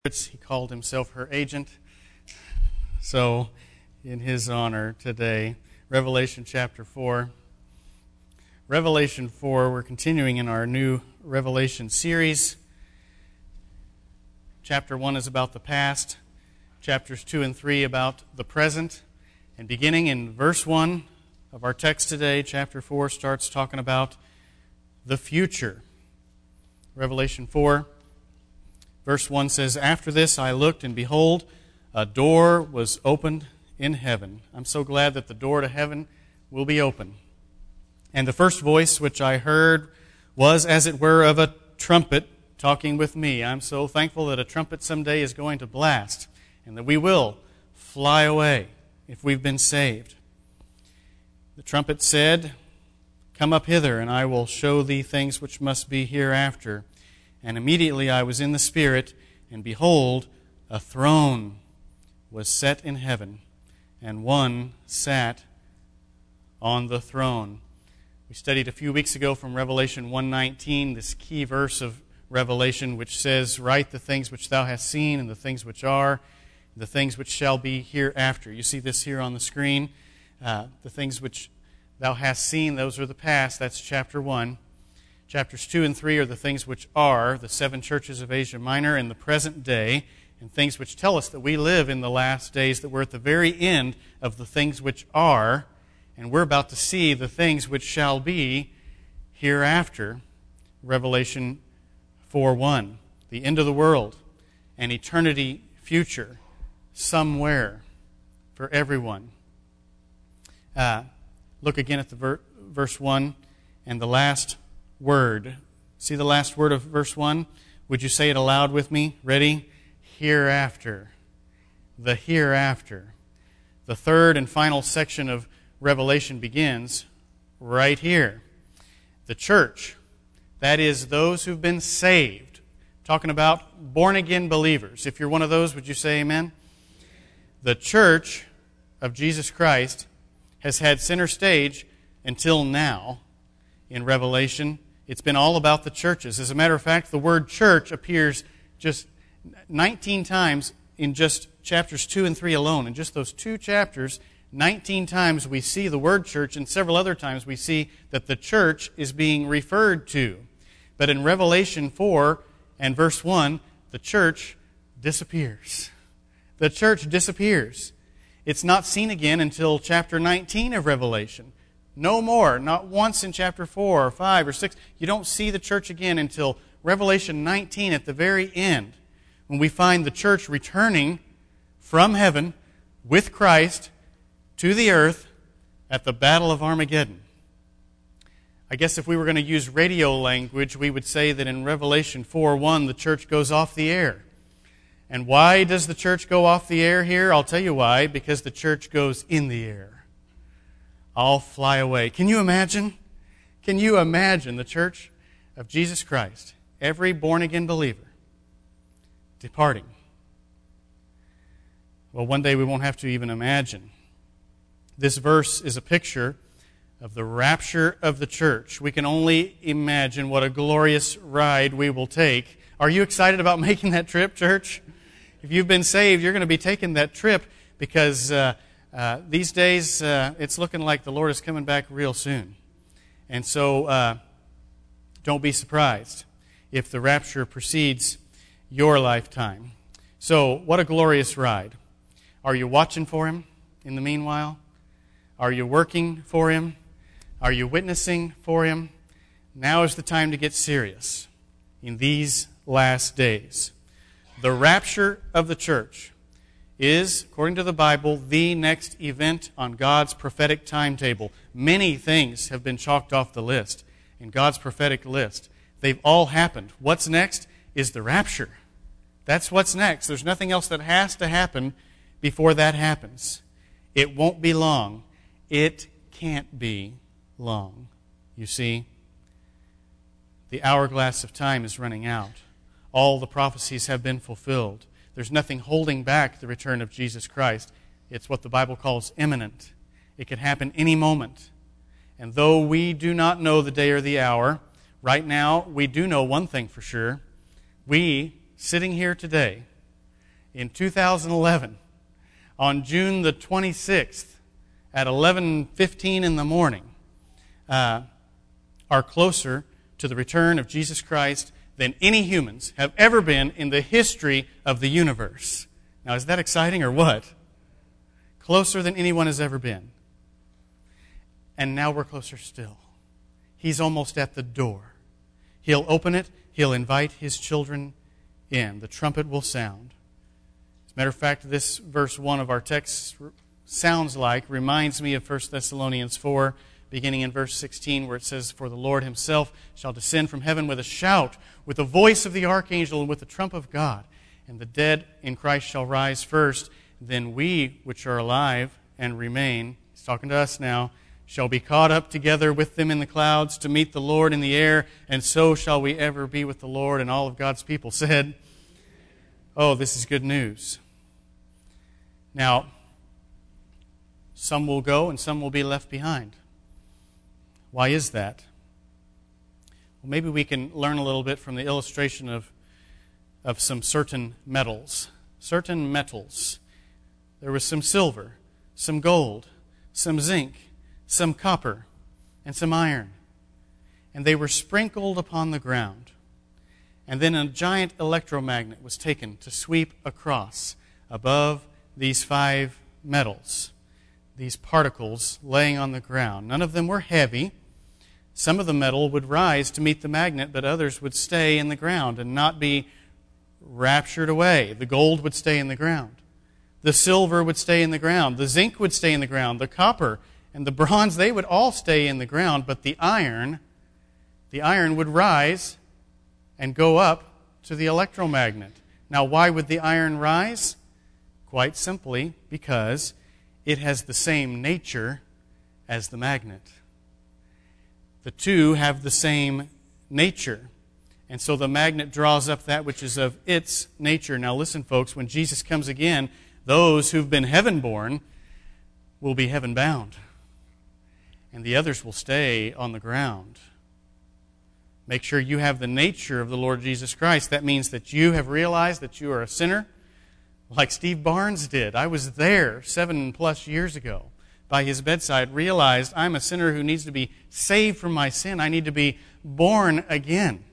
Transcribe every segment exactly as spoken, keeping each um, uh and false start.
He called himself her agent. So, in his honor today, Revelation chapter four. Revelation four, we're continuing in our new Revelation series. Chapter one is about the past. Chapters two and three about the present. And beginning in verse one of our text today, chapter four starts talking about the future. Revelation four. Verse one says, "After this I looked, and behold, a door was opened in heaven." I'm so glad that the door to heaven will be open. "And the first voice which I heard was as it were of a trumpet talking with me." I'm so thankful that a trumpet someday is going to blast, and that we will fly away if we've been saved. The trumpet said, "Come up hither, and I will show thee things which must be hereafter." And immediately I was in the Spirit, and behold, a throne was set in heaven, and one sat on the throne. We studied a few weeks ago from Revelation one nineteen, this key verse of Revelation, which says, "Write the things which thou hast seen, and the things which are, the things which shall be hereafter." You see this here on the screen. Uh, the things which thou hast seen, those are the past. That's chapter one. Chapters two and three are the things which are, the seven churches of Asia Minor in the present day, and things which tell us that we live in the last days, that we're at the very end of the things which are, and we're about to see the things which shall be hereafter. Revelation four one, the end of the world, an eternity future, somewhere for everyone. Uh, look again at the ver- verse one and the last word. See the last word of verse one? Would you say it aloud with me? Ready? Hereafter. The hereafter. The third and final section of Revelation begins right here. The church, that is those who've been saved. Talking about born-again believers. If you're one of those, would you say amen? The church of Jesus Christ has had center stage until now in Revelation. It's been all about the churches. As a matter of fact, the word church appears just nineteen times in just chapters two and three alone. In just those two chapters, nineteen times we see the word church, and several other times we see that the church is being referred to. But in Revelation four and verse one, the church disappears. The church disappears. It's not seen again until chapter nineteen of Revelation. No more, not once in chapter four or five or six. You don't see the church again until Revelation nineteen at the very end, when we find the church returning from heaven with Christ to the earth at the Battle of Armageddon. I guess if we were going to use radio language, we would say that in Revelation four one, the church goes off the air. And why does the church go off the air here? I'll tell you why. Because the church goes in the air. I'll fly away. Can you imagine? Can you imagine the church of Jesus Christ, every born-again believer, departing? Well, one day we won't have to even imagine. This verse is a picture of the rapture of the church. We can only imagine what a glorious ride we will take. Are you excited about making that trip, church? If you've been saved, you're going to be taking that trip because Uh, Uh, these days, uh, it's looking like the Lord is coming back real soon. And so, uh, don't be surprised if the rapture precedes your lifetime. So, what a glorious ride. Are you watching for Him in the meanwhile? Are you working for Him? Are you witnessing for Him? Now is the time to get serious in these last days. The rapture of the church is, according to the Bible, the next event on God's prophetic timetable. Many things have been chalked off the list in God's prophetic list. They've all happened. What's next is the rapture. That's what's next. There's nothing else that has to happen before that happens. It won't be long. It can't be long. You see, the hourglass of time is running out. All the prophecies have been fulfilled. There's nothing holding back the return of Jesus Christ. It's what the Bible calls imminent. It could happen any moment. And though we do not know the day or the hour, right now we do know one thing for sure. We, sitting here today, in two thousand eleven, on June the twenty-sixth, at eleven fifteen in the morning, uh, are closer to the return of Jesus Christ than any humans have ever been in the history of the universe. Now, is that exciting or what? Closer than anyone has ever been. And now we're closer still. He's almost at the door. He'll open it. He'll invite His children in. The trumpet will sound. As a matter of fact, this verse one of our text sounds like, reminds me of First Thessalonians four, beginning in verse sixteen, where it says, "For the Lord Himself shall descend from heaven with a shout, with the voice of the archangel, and with the trump of God. And the dead in Christ shall rise first. Then we, which are alive and remain," He's talking to us now, "shall be caught up together with them in the clouds to meet the Lord in the air, and so shall we ever be with the Lord." And all of God's people said, "Oh, this is good news." Now, some will go and some will be left behind. Why is that? Well, maybe we can learn a little bit from the illustration of, of some certain metals. Certain metals. There was some silver, some gold, some zinc, some copper, and some iron. And they were sprinkled upon the ground. And then a giant electromagnet was taken to sweep across above these five metals, these particles laying on the ground. None of them were heavy. Some of the metal would rise to meet the magnet, but others would stay in the ground and not be raptured away. The gold would stay in the ground. The silver would stay in the ground. The zinc would stay in the ground. The copper and the bronze, they would all stay in the ground, but the iron, the iron would rise and go up to the electromagnet. Now, why would the iron rise? Quite simply because it has the same nature as the magnet. The two have the same nature. And so the magnet draws up that which is of its nature. Now listen, folks, when Jesus comes again, those who've been heaven-born will be heaven-bound. And the others will stay on the ground. Make sure you have the nature of the Lord Jesus Christ. That means that you have realized that you are a sinner, like Steve Barnes did. I was there seven plus years ago by his bedside, realized I'm a sinner who needs to be saved from my sin. I need to be born again.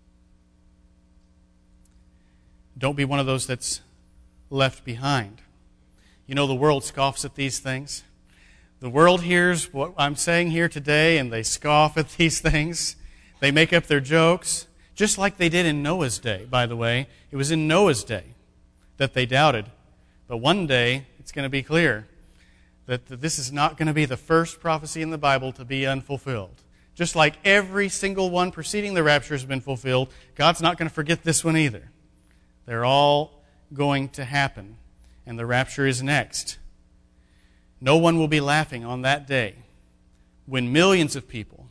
Don't be one of those that's left behind. You know, the world scoffs at these things. The world hears what I'm saying here today, and they scoff at these things. They make up their jokes, just like they did in Noah's day, by the way. It was in Noah's day that they doubted. But one day, it's going to be clear that this is not going to be the first prophecy in the Bible to be unfulfilled. Just like every single one preceding the rapture has been fulfilled, God's not going to forget this one either. They're all going to happen, and the rapture is next. No one will be laughing on that day when millions of people,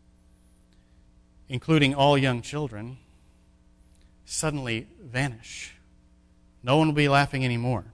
including all young children, suddenly vanish. No one will be laughing anymore.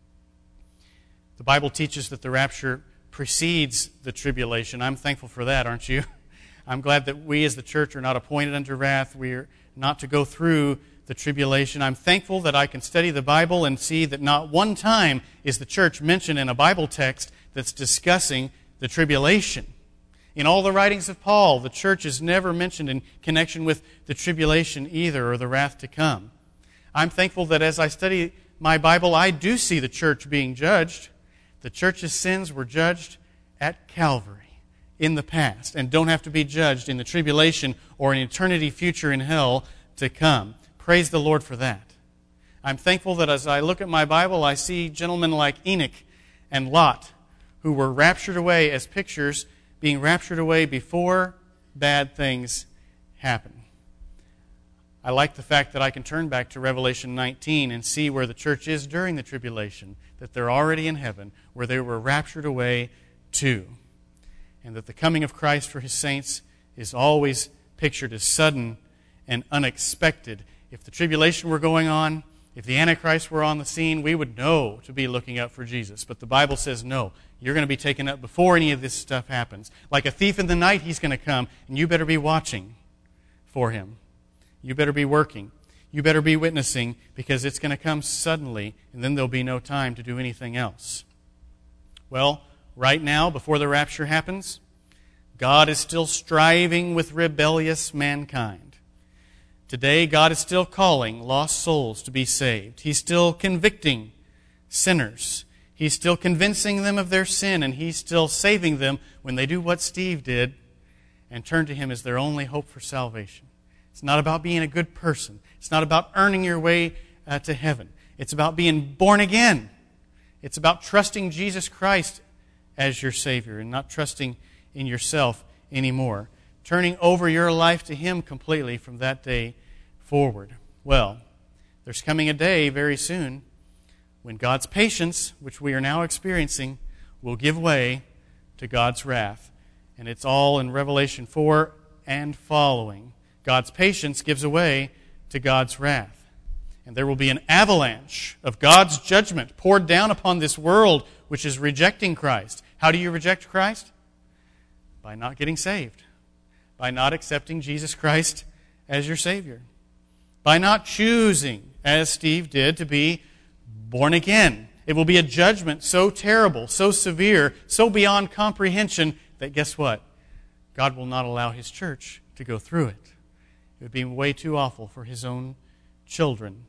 The Bible teaches that the rapture precedes the tribulation. I'm thankful for that, aren't you? I'm glad that we as the church are not appointed unto wrath. We are not to go through the tribulation. I'm thankful that I can study the Bible and see that not one time is the church mentioned in a Bible text that's discussing the tribulation. In all the writings of Paul, the church is never mentioned in connection with the tribulation either, or the wrath to come. I'm thankful that as I study my Bible, I do see the church being judged. The church's sins were judged at Calvary in the past and don't have to be judged in the tribulation or an eternity future in hell to come. Praise the Lord for that. I'm thankful that as I look at my Bible, I see gentlemen like Enoch and Lot who were raptured away as pictures, being raptured away before bad things happen. I like the fact that I can turn back to Revelation nineteen and see where the church is during the tribulation, that they're already in heaven, where they were raptured away to, and that the coming of Christ for His saints is always pictured as sudden and unexpected. If the tribulation were going on, if the Antichrist were on the scene, we would know to be looking up for Jesus. But the Bible says, no, you're going to be taken up before any of this stuff happens. Like a thief in the night, He's going to come, and you better be watching for Him. You better be working. you better be witnessing, because it's going to come suddenly, and then there'll be no time to do anything else. Well, right now, before the rapture happens, God is still striving with rebellious mankind. Today, God is still calling lost souls to be saved. He's still convicting sinners. He's still convincing them of their sin, and He's still saving them when they do what Steve did and turn to Him as their only hope for salvation. It's not about being a good person. It's not about earning your way uh, to heaven. It's about being born again. It's about trusting Jesus Christ as your Savior and not trusting in yourself anymore. Turning over your life to Him completely from that day forward. Well, there's coming a day very soon when God's patience, which we are now experiencing, will give way to God's wrath. And it's all in Revelation four and following. God's patience gives way to God's wrath. And there will be an avalanche of God's judgment poured down upon this world which is rejecting Christ. How do you reject Christ? By not getting saved. By not accepting Jesus Christ as your Savior. By not choosing, as Steve did, to be born again. It will be a judgment so terrible, so severe, so beyond comprehension that guess what? God will not allow His church to go through it. It would be way too awful for His own children.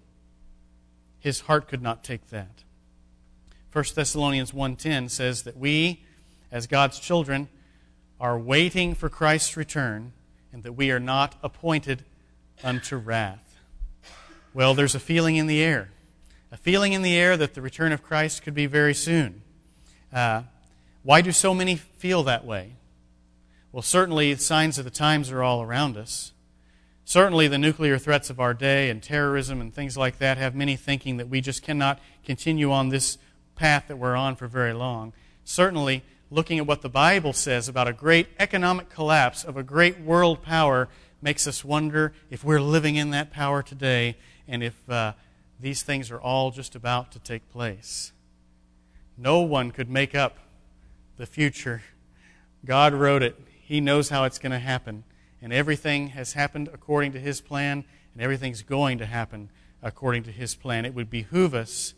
His heart could not take that. First Thessalonians one ten says that we, as God's children, are waiting for Christ's return, and that we are not appointed unto wrath. Well, there's a feeling in the air. A feeling in the air that the return of Christ could be very soon. Uh, why do so many feel that way? Well, certainly the signs of the times are all around us. Certainly the nuclear threats of our day and terrorism and things like that have many thinking that we just cannot continue on this path that we're on for very long. Certainly, looking at what the Bible says about a great economic collapse of a great world power makes us wonder if we're living in that power today and if uh, these things are all just about to take place. No one could make up the future. God wrote it. He knows how it's going to happen. And everything has happened according to His plan, and everything's going to happen according to His plan. It would behoove us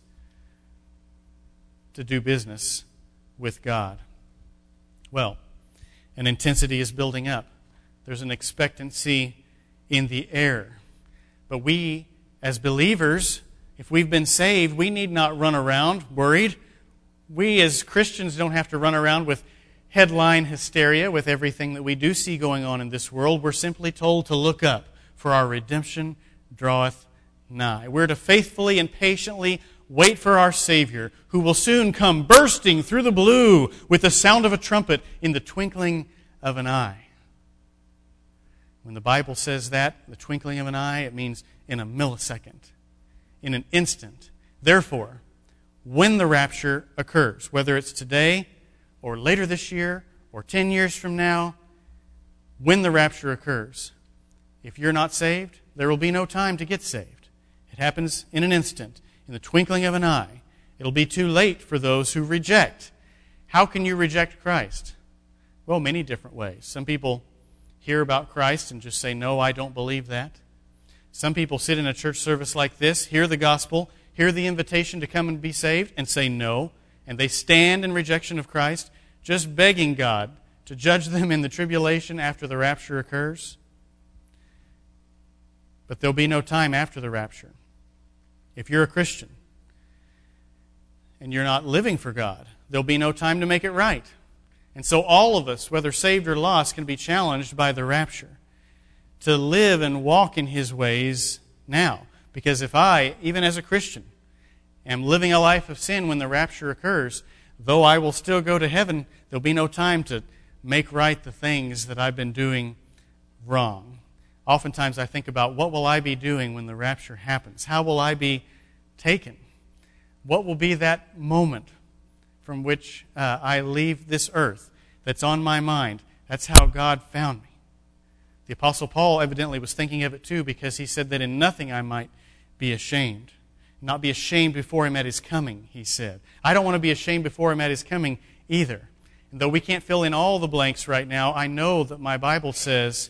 to do business with God. Well, an intensity is building up. There's an expectancy in the air. But we, as believers, if we've been saved, we need not run around worried. We as Christians don't have to run around with headline hysteria with everything that we do see going on in this world. We're simply told to look up, for our redemption draweth nigh. We're to faithfully and patiently wait for our Savior, who will soon come bursting through the blue with the sound of a trumpet in the twinkling of an eye. When the Bible says that, the twinkling of an eye, it means in a millisecond, in an instant. Therefore, when the rapture occurs, whether it's today or later this year or ten years from now, when the rapture occurs, if you're not saved, there will be no time to get saved. It happens in an instant, in the twinkling of an eye. It'll be too late for those who reject. How can you reject Christ? Well, many different ways. Some people hear about Christ and just say, no, I don't believe that. Some people sit in a church service like this, hear the gospel, hear the invitation to come and be saved, and say no. And they stand in rejection of Christ, just begging God to judge them in the tribulation after the rapture occurs. But there'll be no time after the rapture. If you're a Christian and you're not living for God, there'll be no time to make it right. And so all of us, whether saved or lost, can be challenged by the rapture to live and walk in His ways now. Because if I, even as a Christian, am living a life of sin when the rapture occurs, though I will still go to heaven, there'll be no time to make right the things that I've been doing wrong. Oftentimes I think about, what will I be doing when the rapture happens? How will I be taken? What will be that moment from which uh, I leave this earth that's on my mind? That's how God found me. The Apostle Paul evidently was thinking of it too, because he said that in nothing I might be ashamed. Not be ashamed before Him at His coming, he said. I don't want to be ashamed before Him at His coming either. And though we can't fill in all the blanks right now, I know that my Bible says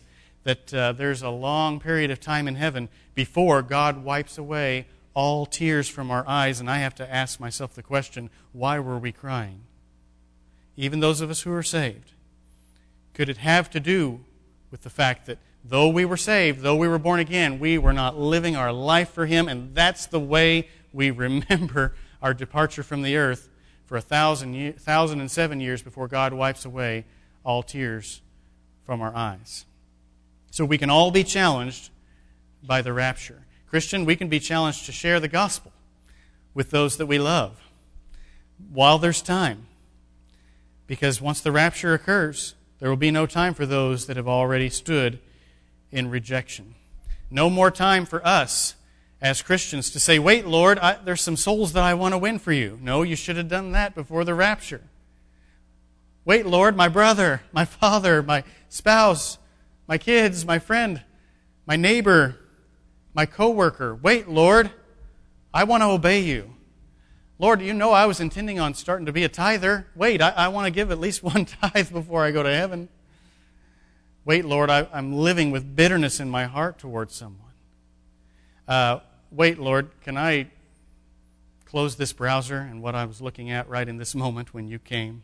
that uh, there's a long period of time in heaven before God wipes away all tears from our eyes, and I have to ask myself the question, why were we crying? Even those of us who are saved. Could it have to do with the fact that though we were saved, though we were born again, we were not living our life for Him, and that's the way we remember our departure from the earth for a thousand, year, thousand and seven years before God wipes away all tears from our eyes. So we can all be challenged by the rapture. Christian, we can be challenged to share the gospel with those that we love while there's time. Because once the rapture occurs, there will be no time for those that have already stood in rejection. No more time for us as Christians to say, wait, Lord, I, there's some souls that I want to win for you. No, you should have done that before the rapture. Wait, Lord, my brother, my father, my spouse, my kids, my friend, my neighbor, my coworker. Wait, Lord, I want to obey you. Lord, you know I was intending on starting to be a tither. Wait, I, I want to give at least one tithe before I go to heaven. Wait, Lord, I, I'm living with bitterness in my heart towards someone. Uh, wait, Lord, can I close this browser and what I was looking at right in this moment when you came?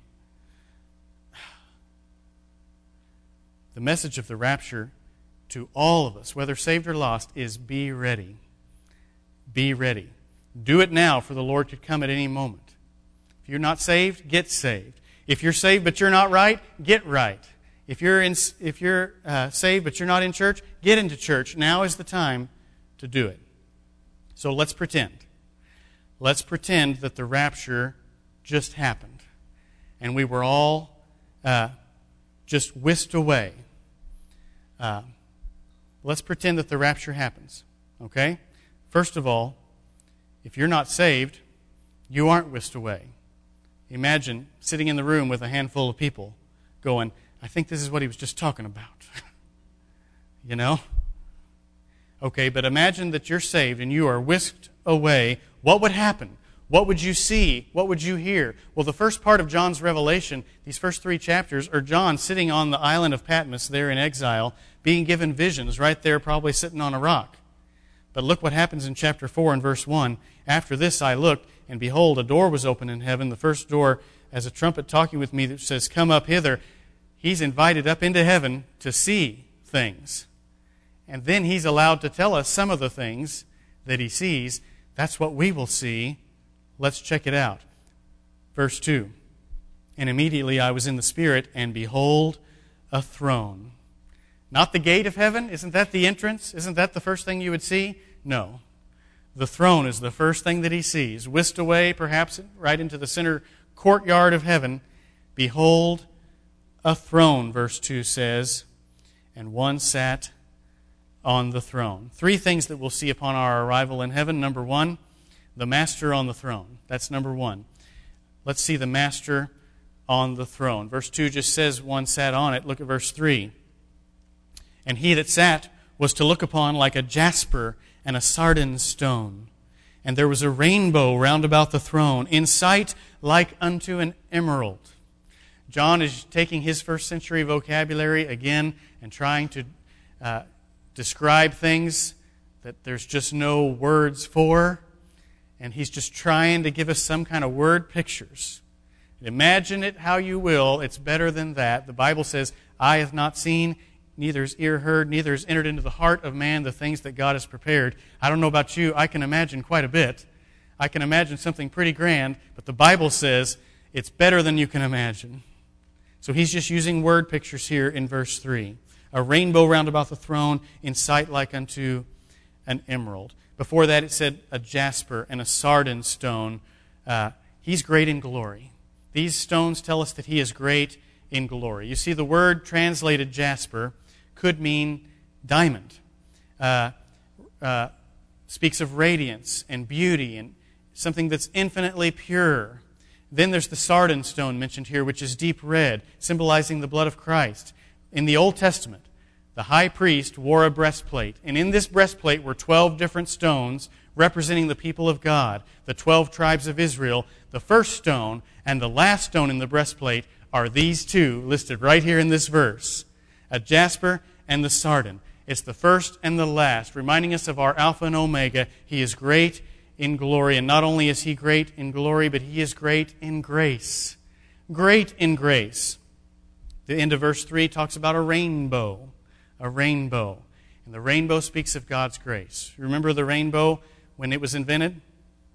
The message of the rapture to all of us, whether saved or lost, is be ready. Be ready. Do it now, for the Lord could come at any moment. If you're not saved, get saved. If you're saved but you're not right, get right. If you're in, if you're uh, saved but you're not in church, get into church. Now is the time to do it. So let's pretend. Let's pretend that the rapture just happened, and we were all uh, just whisked away. Uh, let's pretend that the rapture happens. Okay? First of all, if you're not saved, you aren't whisked away. Imagine sitting in the room with a handful of people going, I think this is what he was just talking about. You know? Okay, but imagine that you're saved and you are whisked away. What would happen? What would you see? What would you hear? Well, the first part of John's revelation, these first three chapters, are John sitting on the island of Patmos there in exile, being given visions right there, probably sitting on a rock. But look what happens in chapter four and verse one. After this I looked, and behold, a door was opened in heaven, the first door as a trumpet talking with me that says, come up hither. He's invited up into heaven to see things. And then he's allowed to tell us some of the things that he sees. That's what we will see. Let's check it out. Verse two. And immediately I was in the Spirit, and behold, a throne. Not the gate of heaven? Isn't that the entrance? Isn't that the first thing you would see? No. The throne is the first thing that he sees. Whisked away, perhaps right into the center courtyard of heaven. Behold, a throne, verse two says, and one sat on the throne. Three things that we'll see upon our arrival in heaven. Number one, the Master on the throne. That's number one. Let's see the Master on the throne. Verse two just says one sat on it. Look at verse three. And he that sat was to look upon like a jasper and a sardine stone. And there was a rainbow round about the throne, in sight like unto an emerald. John is taking his first century vocabulary again and trying to uh, describe things that there's just no words for. And he's just trying to give us some kind of word pictures. Imagine it how you will. It's better than that. The Bible says, eye hath not seen, neither is ear heard, neither is entered into the heart of man the things that God has prepared. I don't know about you, I can imagine quite a bit. I can imagine something pretty grand, but the Bible says it's better than you can imagine. So he's just using word pictures here in verse three. A rainbow round about the throne, in sight like unto an emerald. Before that it said a jasper and a sardine stone. Uh, he's great in glory. These stones tell us that he is great in glory. You see, the word translated jasper could mean diamond. Uh, uh, speaks of radiance and beauty and something that's infinitely pure. Then there's the sardine stone mentioned here, which is deep red, symbolizing the blood of Christ. In the Old Testament, the high priest wore a breastplate, and in this breastplate were twelve different stones representing the people of God, the twelve tribes of Israel. The first stone and the last stone in the breastplate are these two listed right here in this verse, a jasper and the sardine. It's the first and the last, reminding us of our Alpha and Omega. He is great in glory, and not only is He great in glory, but He is great in grace. Great in grace. The end of verse three talks about a rainbow. A rainbow. And the rainbow speaks of God's grace. Remember the rainbow when it was invented? It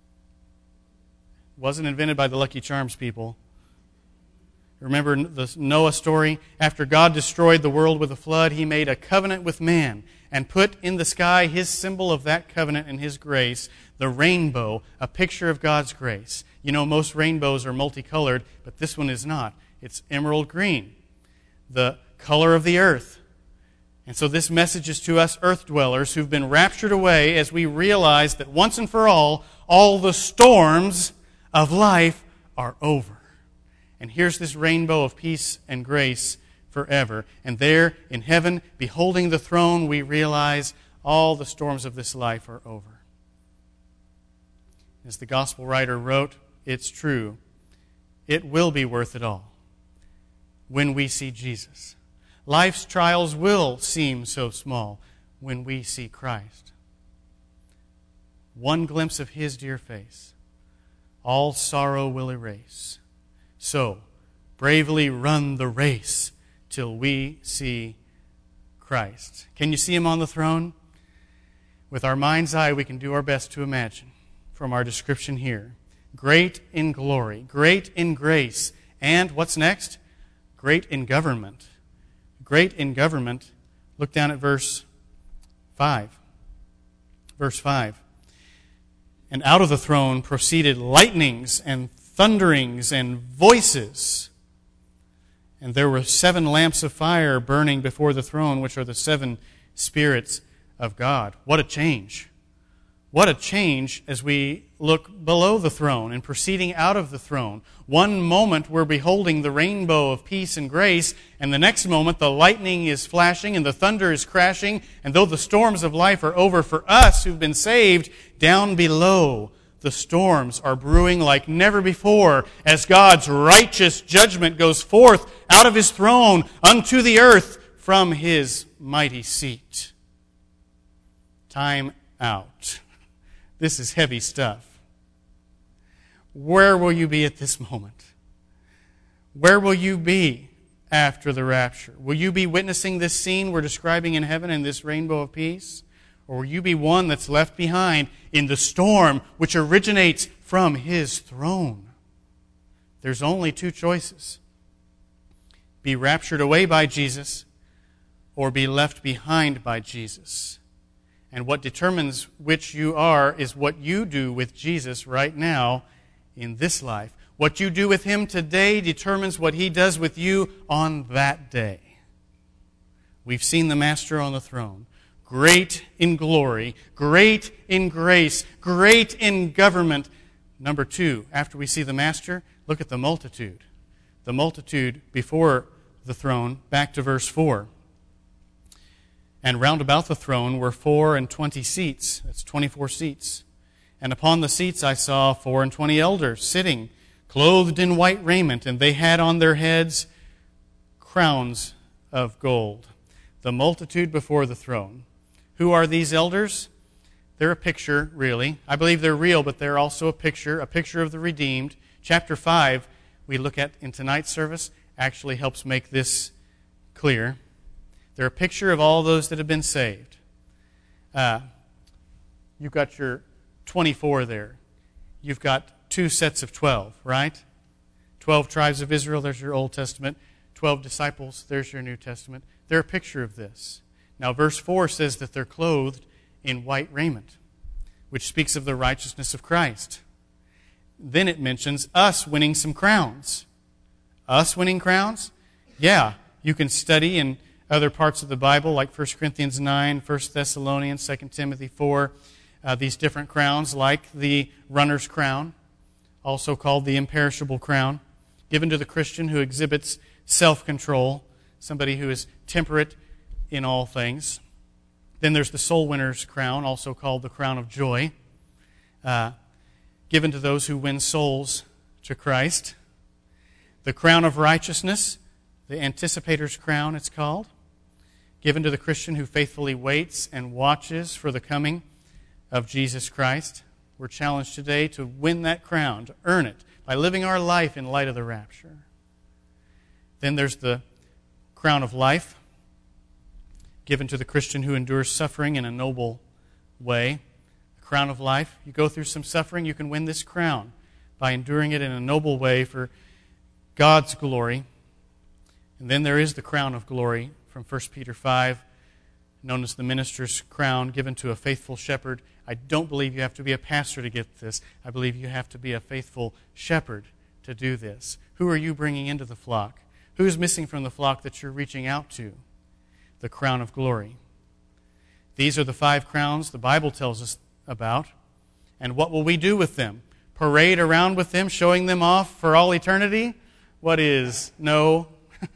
wasn't invented by the Lucky Charms people. Remember the Noah story? After God destroyed the world with a flood, He made a covenant with man and put in the sky His symbol of that covenant and His grace, the rainbow, a picture of God's grace. You know, most rainbows are multicolored, but this one is not. It's emerald green, the color of the earth. And so this message is to us earth dwellers who've been raptured away as we realize that once and for all, all the storms of life are over. And here's this rainbow of peace and grace forever. And there in heaven, beholding the throne, we realize all the storms of this life are over. As the gospel writer wrote, it's true. It will be worth it all when we see Jesus. Life's trials will seem so small when we see Christ. One glimpse of His dear face, all sorrow will erase. So, bravely run the race till we see Christ. Can you see Him on the throne? With our mind's eye, we can do our best to imagine from our description here. Great in glory, great in grace, and what's next? Great in government. Great in government. Look down at verse five. Verse five. And out of the throne proceeded lightnings and thunderings and voices. And there were seven lamps of fire burning before the throne, which are the seven spirits of God. What a change. What a change as we look below the throne and proceeding out of the throne. One moment we're beholding the rainbow of peace and grace, and the next moment the lightning is flashing and the thunder is crashing, and though the storms of life are over for us who've been saved, down below the storms are brewing like never before as God's righteous judgment goes forth out of His throne unto the earth from His mighty seat. Time out. This is heavy stuff. Where will you be at this moment? Where will you be after the rapture? Will you be witnessing this scene we're describing in heaven in this rainbow of peace? Or will you be one that's left behind in the storm which originates from His throne? There's only two choices. Be raptured away by Jesus or be left behind by Jesus. And what determines which you are is what you do with Jesus right now in this life. What you do with Him today determines what He does with you on that day. We've seen the Master on the throne. Great in glory, great in grace, great in government. Number two, after we see the Master, look at the multitude. The multitude before the throne, back to verse four. And round about the throne were four and twenty seats. That's twenty-four seats. And upon the seats I saw four and twenty elders sitting, clothed in white raiment, and they had on their heads crowns of gold. The multitude before the throne. Who are these elders? They're a picture, really. I believe they're real, but they're also a picture, a picture of the redeemed. Chapter five, we look at in tonight's service, actually helps make this clear. They're a picture of all those that have been saved. Uh, you've got your twenty-four there. You've got two sets of twelve, right? Twelve tribes of Israel, there's your Old Testament. Twelve disciples, there's your New Testament. They're a picture of this. Now, verse four says that they're clothed in white raiment, which speaks of the righteousness of Christ. Then it mentions us winning some crowns. Us winning crowns? Yeah, you can study in other parts of the Bible, like First Corinthians nine, First Thessalonians, Second Timothy four, uh, these different crowns, like the runner's crown, also called the imperishable crown, given to the Christian who exhibits self-control, somebody who is temperate in all things. Then there's the soul winner's crown, also called the crown of joy, uh, given to those who win souls to Christ. The crown of righteousness, the anticipator's crown, it's called, given to the Christian who faithfully waits and watches for the coming of Jesus Christ. We're challenged today to win that crown, to earn it, by living our life in light of the rapture. Then there's the crown of life, given to the Christian who endures suffering in a noble way. The crown of life. You go through some suffering, you can win this crown by enduring it in a noble way for God's glory. And then there is the crown of glory from First Peter five, known as the minister's crown, given to a faithful shepherd. I don't believe you have to be a pastor to get this. I believe you have to be a faithful shepherd to do this. Who are you bringing into the flock? Who's missing from the flock that you're reaching out to? The crown of glory. These are the five crowns the Bible tells us about. And what will we do with them? Parade around with them, showing them off for all eternity? What is? No.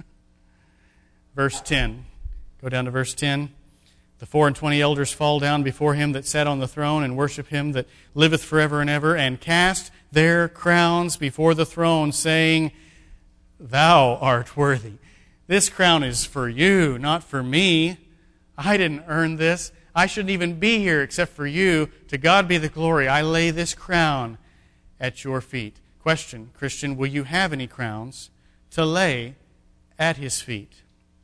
Verse ten. Go down to verse ten. The four and twenty elders fall down before him that sat on the throne and worship him that liveth forever and ever, and cast their crowns before the throne, saying, Thou art worthy. This crown is for you, not for me. I didn't earn this. I shouldn't even be here except for you. To God be the glory. I lay this crown at your feet. Question, Christian, will you have any crowns to lay at his feet?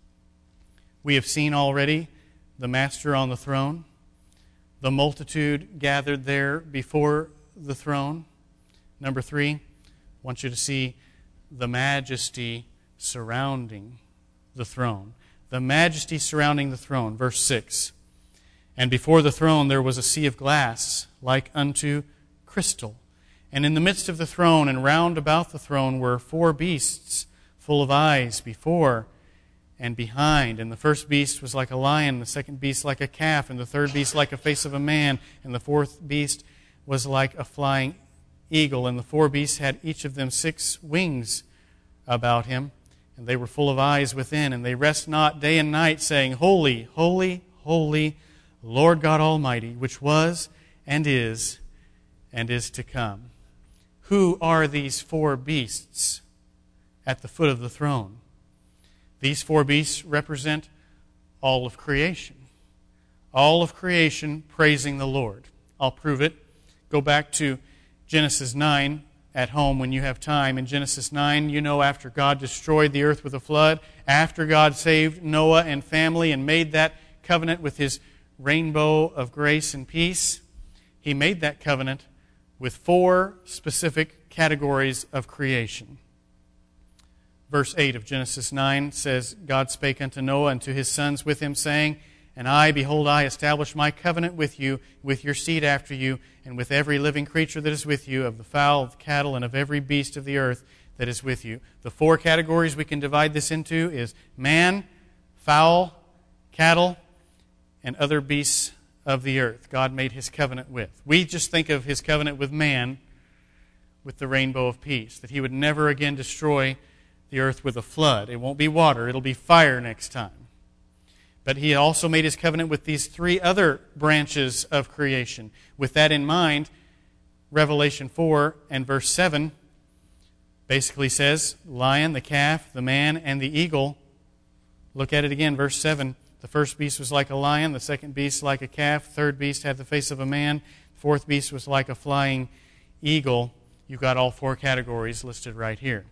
We have seen already the Master on the throne, the multitude gathered there before the throne. Number three, I want you to see the majesty surrounding the throne. The majesty surrounding the throne. Verse six. And before the throne there was a sea of glass, like unto crystal. And in the midst of the throne and round about the throne were four beasts, full of eyes before and behind. And the first beast was like a lion, the second beast like a calf, and the third beast like a face of a man, and the fourth beast was like a flying eagle. And the four beasts had each of them six wings about him, and they were full of eyes within, and they rest not day and night, saying, Holy, holy, holy, Lord God Almighty, which was and is and is to come. Who are these four beasts at the foot of the throne? These four beasts represent all of creation. All of creation praising the Lord. I'll prove it. Go back to Genesis nine at home when you have time. In Genesis nine, you know, after God destroyed the earth with a flood, after God saved Noah and family and made that covenant with His rainbow of grace and peace, He made that covenant with four specific categories of creation. Verse eight of Genesis nine says, God spake unto Noah and to his sons with him, saying, And I, behold, I establish my covenant with you, with your seed after you, and with every living creature that is with you, of the fowl, of the cattle, and of every beast of the earth that is with you. The four categories we can divide this into is man, fowl, cattle, and other beasts of the earth. God made His covenant with. We just think of His covenant with man with the rainbow of peace, that He would never again destroy the earth with a flood. It won't be water, it'll be fire next time. But He also made His covenant with these three other branches of creation. With that in mind, Revelation four and verse seven basically says, lion, the calf, the man, and the eagle. Look at it again, verse seven. The first beast was like a lion, the second beast like a calf, the third beast had the face of a man, the fourth beast was like a flying eagle. You've got all four categories listed right here.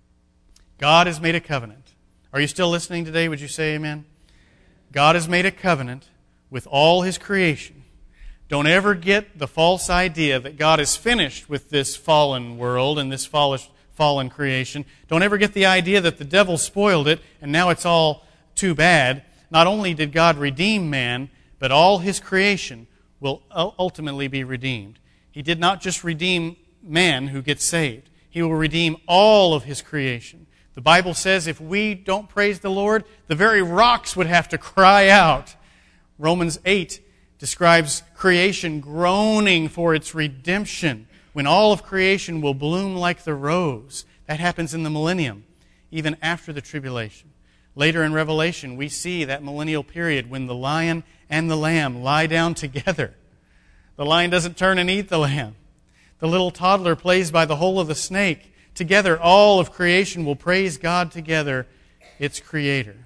God has made a covenant. Are you still listening today? Would you say amen? God has made a covenant with all His creation. Don't ever get the false idea that God is finished with this fallen world and this fallen creation. Don't ever get the idea that the devil spoiled it and now it's all too bad. Not only did God redeem man, but all His creation will ultimately be redeemed. He did not just redeem man who gets saved. He will redeem all of His creation. The Bible says if we don't praise the Lord, the very rocks would have to cry out. Romans eight describes creation groaning for its redemption, when all of creation will bloom like the rose. That happens in the millennium, even after the tribulation. Later in Revelation, we see that millennial period when the lion and the lamb lie down together. The lion doesn't turn and eat the lamb. The little toddler plays by the hole of the snake. Together, all of creation will praise God together, its Creator.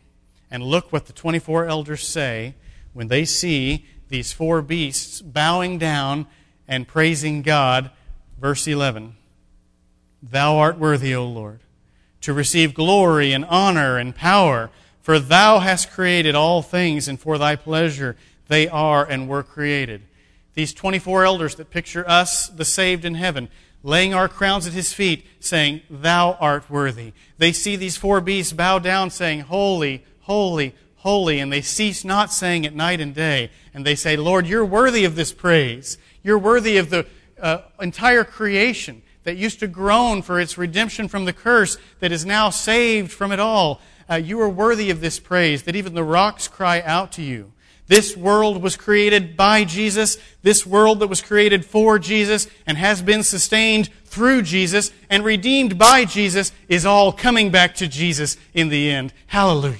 And look what the twenty-four elders say when they see these four beasts bowing down and praising God. Verse eleven, Thou art worthy, O Lord, to receive glory and honor and power, for Thou hast created all things, and for Thy pleasure they are and were created. These twenty-four elders that picture us, the saved in heaven, laying our crowns at His feet, saying, Thou art worthy. They see these four beasts bow down, saying, Holy, holy, holy, and they cease not saying it night and day. And they say, Lord, You're worthy of this praise. You're worthy of the uh, entire creation that used to groan for its redemption from the curse, that is now saved from it all. Uh, you are worthy of this praise, that even the rocks cry out to You. This world was created by Jesus, this world that was created for Jesus and has been sustained through Jesus and redeemed by Jesus is all coming back to Jesus in the end. Hallelujah.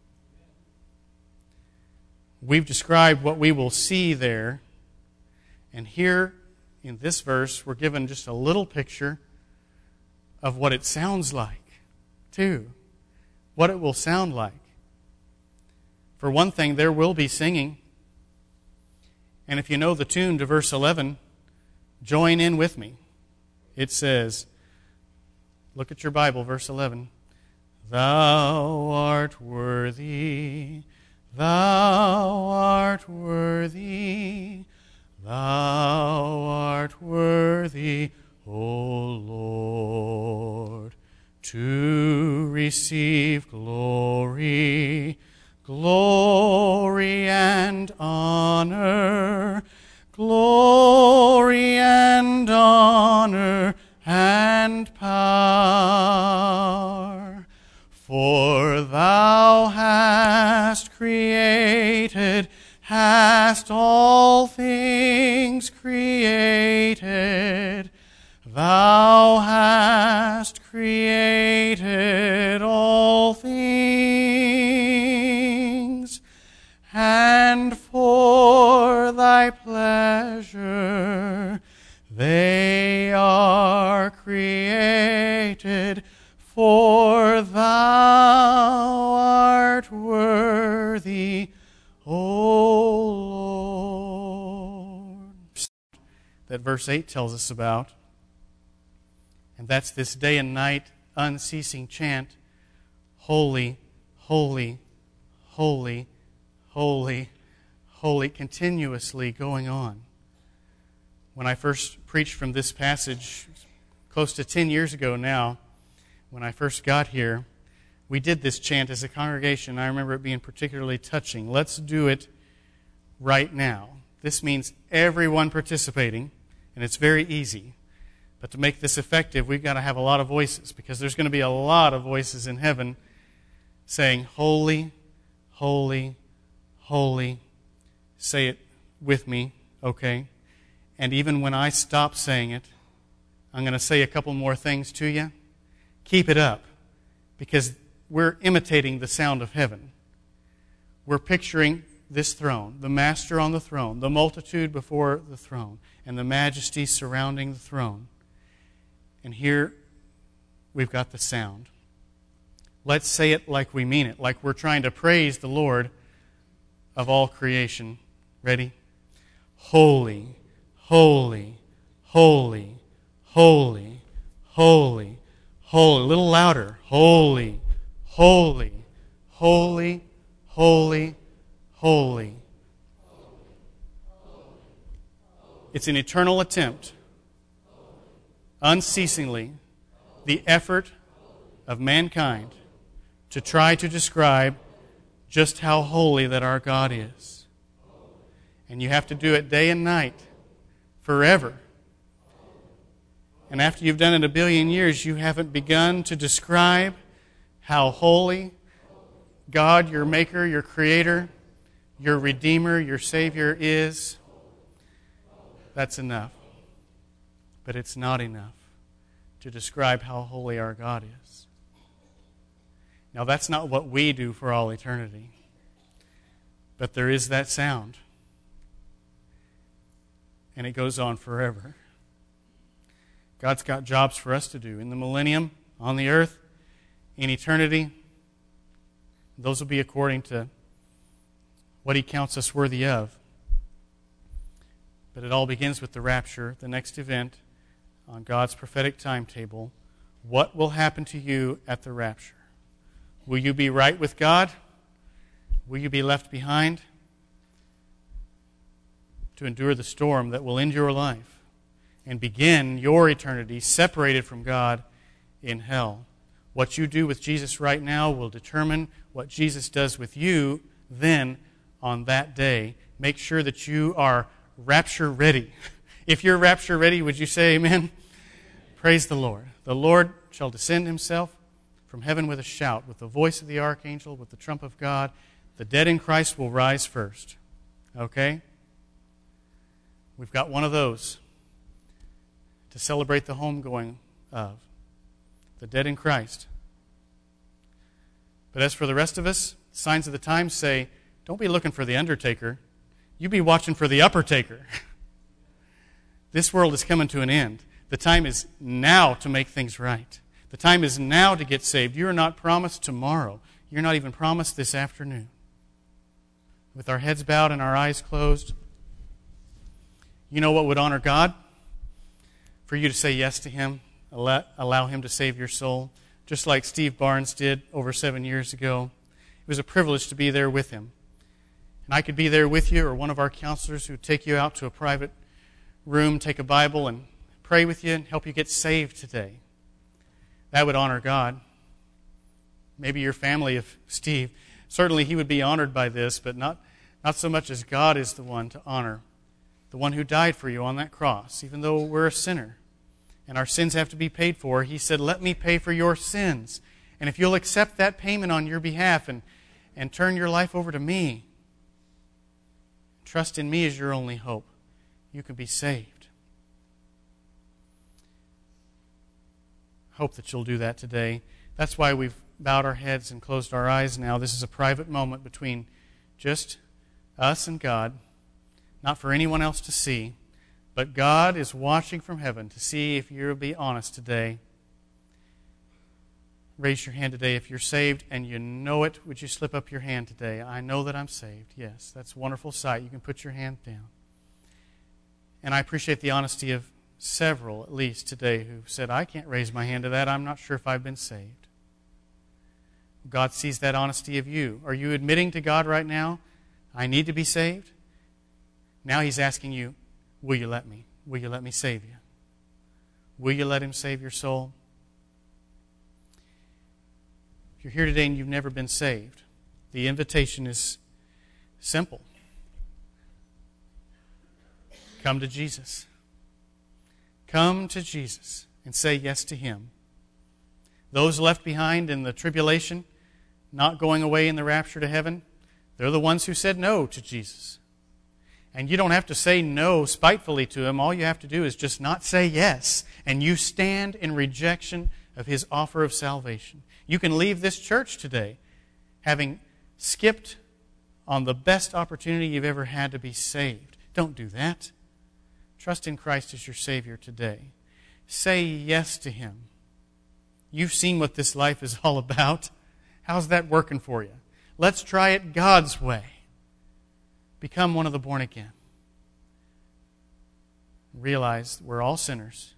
We've described what we will see there, and here in this verse we're given just a little picture of what it sounds like, too. What it will sound like. For one thing, there will be singing. And if you know the tune to verse eleven, join in with me. It says, look at your Bible, verse eleven. Thou art worthy, Thou art worthy, Thou art worthy, O Lord, to receive glory, glory and honor, glory and honor and power. For Thou hast created, hast all things created. Thou hast created all things, and for Thy pleasure they are created, for Thou art worthy, O Lord. That verse eight tells us about. And that's this day and night unceasing chant, holy, holy, holy, holy, holy, continuously going on. When I first preached from this passage, close to ten years ago now, when I first got here, we did this chant as a congregation. I remember it being particularly touching. Let's do it right now. This means everyone participating, and it's very easy. But to make this effective, we've got to have a lot of voices, because there's going to be a lot of voices in heaven saying, holy, holy, holy. Say it with me, okay? And even when I stop saying it, I'm going to say a couple more things to you. Keep it up, because we're imitating the sound of heaven. We're picturing this throne, the Master on the throne, the multitude before the throne, and the majesty surrounding the throne. And here we've got the sound. Let's say it like we mean it, like we're trying to praise the Lord of all creation. Ready? Holy, holy, holy, holy, holy, holy. A little louder. Holy, holy, holy, holy, holy. It's an eternal attempt, unceasingly, the effort of mankind to try to describe just how holy that our God is. And you have to do it day and night, forever. And after you've done it a billion years, you haven't begun to describe how holy God, your Maker, your Creator, your Redeemer, your Savior is. That's enough. But it's not enough to describe how holy our God is. Now, that's not what we do for all eternity. But there is that sound. And it goes on forever. God's got jobs for us to do in the millennium, on the earth, in eternity. Those will be according to what He counts us worthy of. But it all begins with the rapture, the next event on God's prophetic timetable. What will happen to you at the rapture? Will you be right with God? Will you be left behind to endure the storm that will end your life and begin your eternity separated from God in hell? What you do with Jesus right now will determine what Jesus does with you then on that day. Make sure that you are rapture ready. If you're rapture ready, would you say amen? Praise the Lord. The Lord shall descend Himself from heaven with a shout, with the voice of the archangel, with the trump of God. The dead in Christ will rise first. Okay? We've got one of those to celebrate the homegoing of. The dead in Christ. But as for the rest of us, signs of the times say, don't be looking for the undertaker. You be watching for the uppertaker. This world is coming to an end. The time is now to make things right. The time is now to get saved. You are not promised tomorrow. You're not even promised this afternoon. With our heads bowed and our eyes closed, you know what would honor God? For you to say yes to Him, allow Him to save your soul, just like Steve Barnes did over seven years ago. It was a privilege to be there with him. And I could be there with you, or one of our counselors who would take you out to a private room, take a Bible, and pray with you and help you get saved today. That would honor God. Maybe your family of Steve. Certainly he would be honored by this, but not, not so much as God is the one to honor. The one who died for you on that cross, even though we're a sinner. And our sins have to be paid for. He said, let me pay for your sins. And if you'll accept that payment on your behalf and, and turn your life over to me, trust in me as your only hope, you can be saved. Hope that you'll do that today. That's why we've bowed our heads and closed our eyes now. This is a private moment between just us and God, not for anyone else to see. But God is watching from heaven to see if you'll be honest today. Raise your hand today if you're saved and you know it. Would you slip up your hand today? I know that I'm saved. Yes, that's a wonderful sight. You can put your hand down. And I appreciate the honesty of several, at least today, who said, I can't raise my hand to that. I'm not sure if I've been saved. God sees that honesty of you. Are you admitting to God right now, I need to be saved? Now He's asking you, will you let me? Will you let me save you? Will you let Him save your soul? If you're here today and you've never been saved, the invitation is simple. Come to Jesus. Come to Jesus and say yes to Him. Those left behind in the tribulation, not going away in the rapture to heaven, they're the ones who said no to Jesus. And you don't have to say no spitefully to Him. All you have to do is just not say yes. And you stand in rejection of His offer of salvation. You can leave this church today having skipped on the best opportunity you've ever had to be saved. Don't do that. Trust in Christ as your Savior today. Say yes to Him. You've seen what this life is all about. How's that working for you? Let's try it God's way. Become one of the born again. Realize we're all sinners.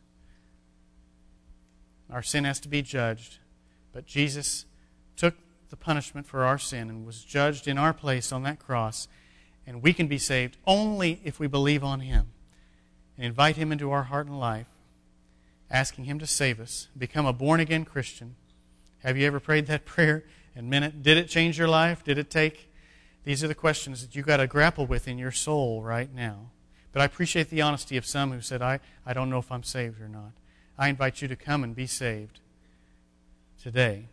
Our sin has to be judged. But Jesus took the punishment for our sin and was judged in our place on that cross. And we can be saved only if we believe on Him and invite Him into our heart and life, asking Him to save us, become a born-again Christian. Have you ever prayed that prayer and meant it? Did it change your life? Did it take... These are the questions that you've got to grapple with in your soul right now. But I appreciate the honesty of some who said, I, I don't know if I'm saved or not. I invite you to come and be saved today.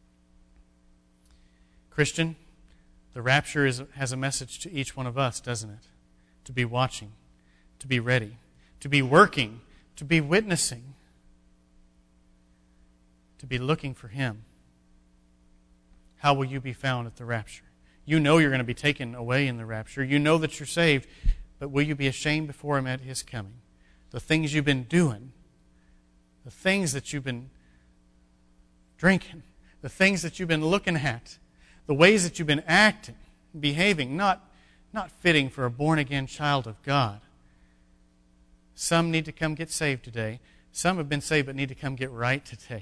Christian, the rapture is, has a message to each one of us, doesn't it? To be watching, to be ready, to be working, to be witnessing, to be looking for Him. How will you be found at the rapture? You know you're going to be taken away in the rapture. You know that you're saved, but will you be ashamed before Him at His coming? The things you've been doing, the things that you've been drinking, the things that you've been looking at, the ways that you've been acting, behaving, not, not fitting for a born-again child of God. Some need to come get saved today. Some have been saved but need to come get right today.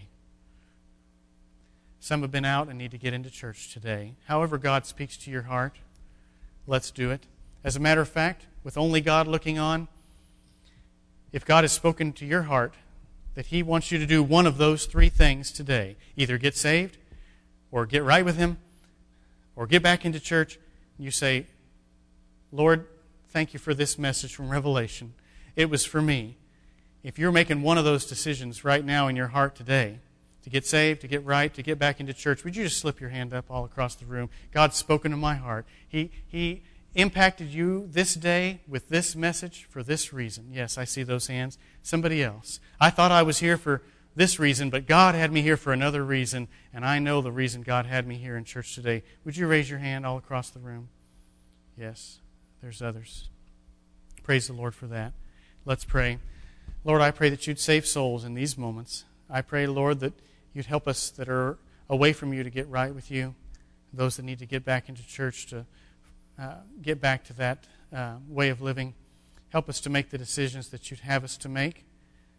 Some have been out and need to get into church today. However God speaks to your heart, let's do it. As a matter of fact, with only God looking on, if God has spoken to your heart that He wants you to do one of those three things today, either get saved, or get right with Him, or get back into church, you say, Lord, thank you for this message from Revelation. It was for me. If you're making one of those decisions right now in your heart today, to get saved, to get right, to get back into church, would you just slip your hand up all across the room? God's spoken to my heart. He He impacted you this day with this message for this reason. Yes, I see those hands. Somebody else. I thought I was here for this reason, but God had me here for another reason, and I know the reason God had me here in church today. Would you raise your hand all across the room? Yes, there's others. Praise the Lord for that. Let's pray. Lord, I pray that you'd save souls in these moments. I pray, Lord, that you'd help us that are away from you to get right with you, those that need to get back into church to uh, get back to that uh, way of living. Help us to make the decisions that you'd have us to make.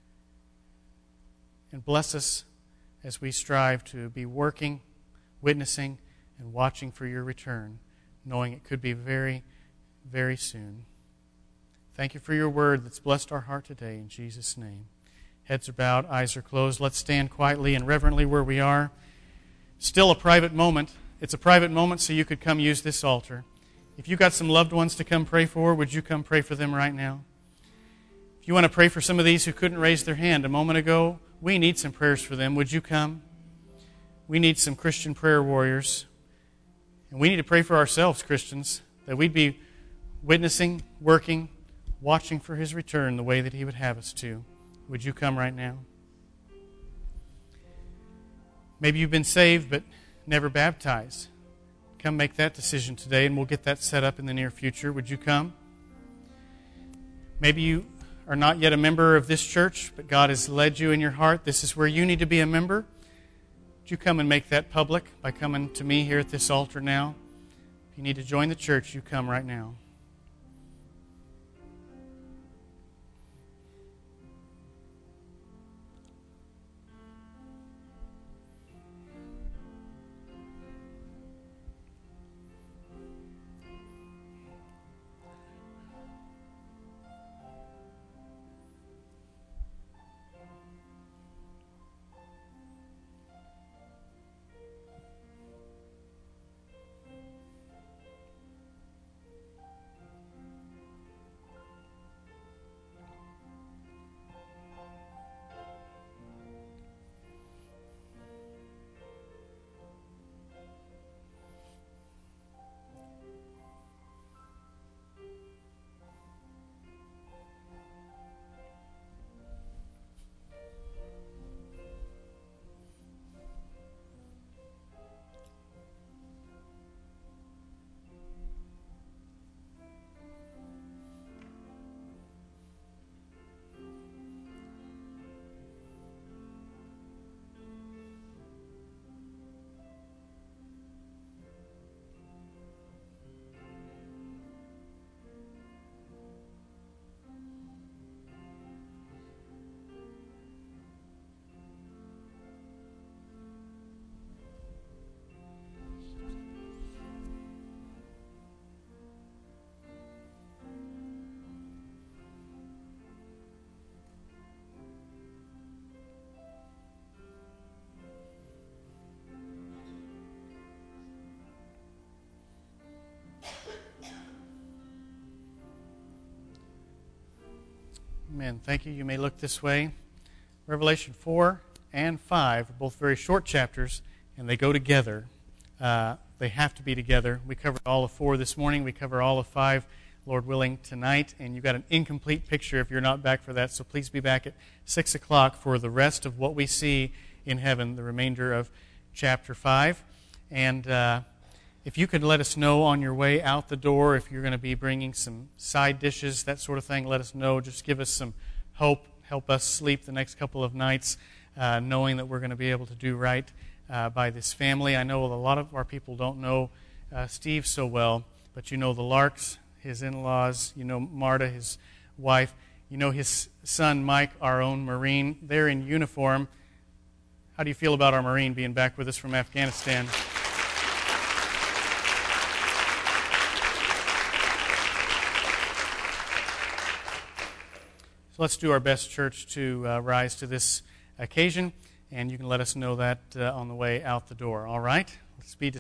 And bless us as we strive to be working, witnessing, and watching for your return, knowing it could be very, very soon. Thank you for your word that's blessed our heart today in Jesus' name. Heads are bowed, eyes are closed. Let's stand quietly and reverently where we are. Still a private moment. It's a private moment, so you could come use this altar. If you've got some loved ones to come pray for, would you come pray for them right now? If you want to pray for some of these who couldn't raise their hand a moment ago, we need some prayers for them. Would you come? We need some Christian prayer warriors. And we need to pray for ourselves, Christians, that we'd be witnessing, working, watching for His return the way that He would have us to. Would you come right now? Maybe you've been saved but never baptized. Come make that decision today, and we'll get that set up in the near future. Would you come? Maybe you are not yet a member of this church, but God has led you in your heart. This is where you need to be a member. Would you come and make that public by coming to me here at this altar now? If you need to join the church, you come right now. Amen. Thank you. You may look this way. Revelation four and five are both very short chapters, and they go together. Uh, they have to be together. We covered all of four this morning. We cover all of five, Lord willing, tonight. And you've got an incomplete picture if you're not back for that. So please be back at six o'clock for the rest of what we see in heaven, the remainder of chapter five. And uh, if you could let us know on your way out the door if you're going to be bringing some side dishes, that sort of thing, let us know. Just give us some hope. Help us sleep the next couple of nights uh, knowing that we're going to be able to do right uh, by this family. I know a lot of our people don't know uh, Steve so well, but you know the Larks, his in-laws, you know Marta, his wife, you know his son Mike, our own Marine. They're in uniform. How do you feel about our Marine being back with us from Afghanistan? So let's do our best, church, to uh, rise to this occasion, and you can let us know that uh, on the way out the door. All right? Let's be